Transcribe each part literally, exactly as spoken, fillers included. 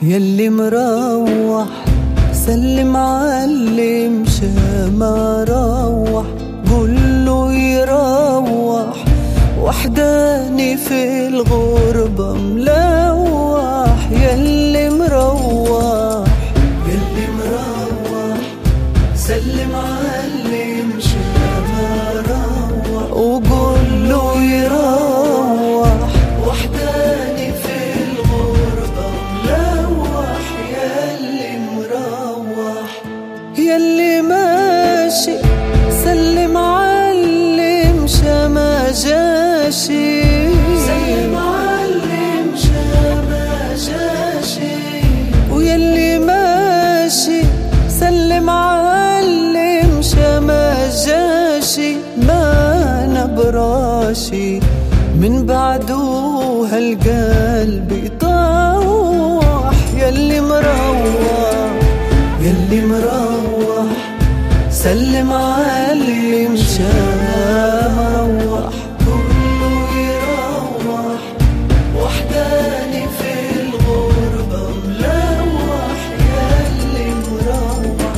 يلي مروح سلم علي مشى ما روح، قوله يروح وحداني في الغربة ملوح. يلي مروح يلي مروح سلم علي مشى ما روح، وقوله يروح وحداني في الغربة ملوح. يلي مروح يلي ماشي سلم علي مشى ما جاشي، سلم علي مشى ما جاشي. ويلي ماشي سلم علي مشى ما جاشي، ما نبراشي من بعده هالقلب يطوح. يلي مروح يلي مروح سلم علي مشى مروح، كله يروح وحداني في الغربة ملوح. يلي مروح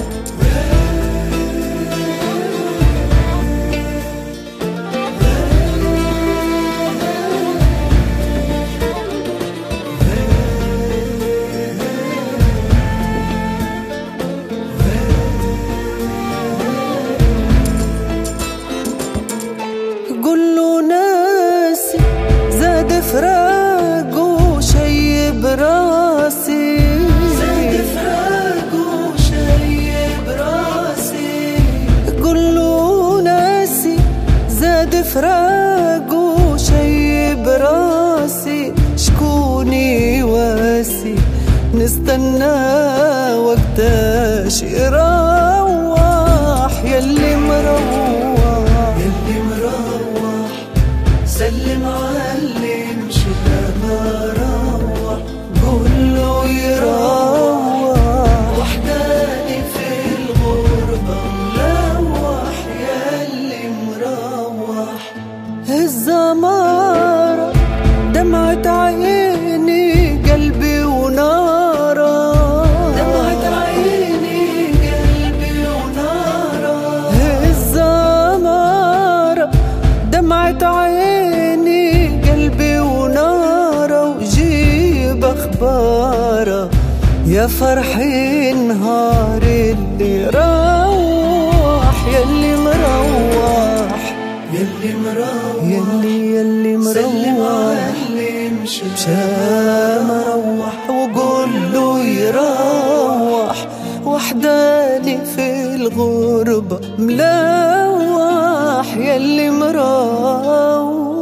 قوله ناسي زاد فراقه شي براسي، زاد فراقه شي براسي. قوله ناسي زاد فراقه شي براسي، شكوني واسي نستنى وقتاش يروح. يلي مروح يلي مروح سلم علي مشى ما روح، قوله يروح وحداني في الغربة ملوح. يلي مروح الزمارة دمعة عيني قلبي ونارة، دمعة عيني قلبي ونارة. الزمارة دمعة عيني قلبي ونارة، وجيب أخباره يا فرحي نهار اللي روح. يلي مروح يلي مروح يلي يلي مروح سلم علي مشى مروح، وقوله يروح وحداني في الغربة ملوح. يلي مروح